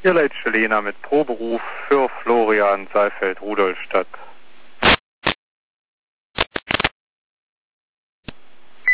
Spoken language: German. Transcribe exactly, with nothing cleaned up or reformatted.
Ihr Leitste Lena mit Proberuf für Florian Saalfeld-Rudolstadt.